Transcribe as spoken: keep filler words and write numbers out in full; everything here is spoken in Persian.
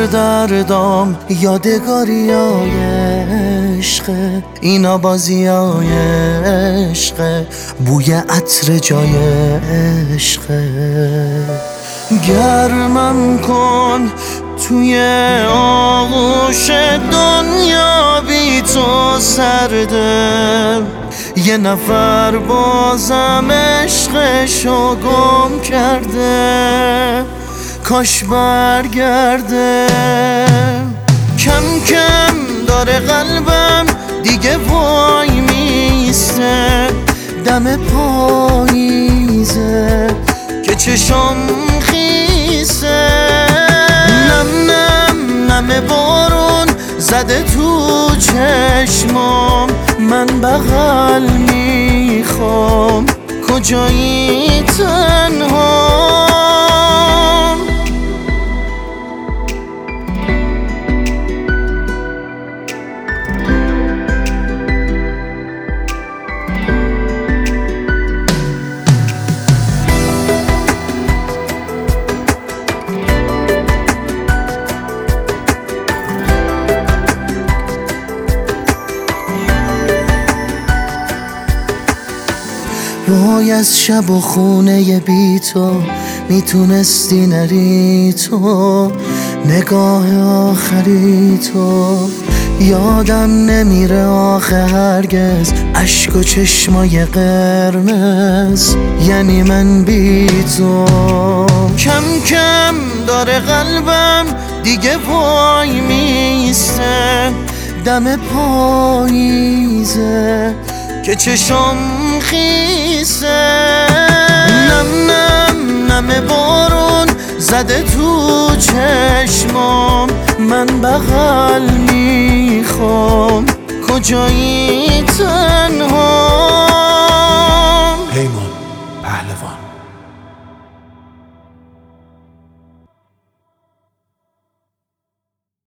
سردردام یادگاریای عشقه، اینا بازیای عشقه، بوی عطر جای عشقه. گرمم کن توی آغوش دنیا، بی تو سرده، یه نفر بازم عشقشو گم کرده، کاش برگرده. کم کم داره قلبم دیگه وای میسته، دم پاییزه که چشم خیسه. نم نم نم بارون زده تو چشمام، من بغل میخوام، کجایی تنها؟ وای از شب و خونه بی تو میتونستی نری تو، نگاه آخری تو یادم نمیره آخه هرگز، اشک و چشمای قرمز یعنی من بی تو. کم کم داره قلبم دیگه وای میسته، دم پاییزه که چشم خیسه. نم نم نم بارون زده تو چشمام، من بغل میخوام، کجایی تنها؟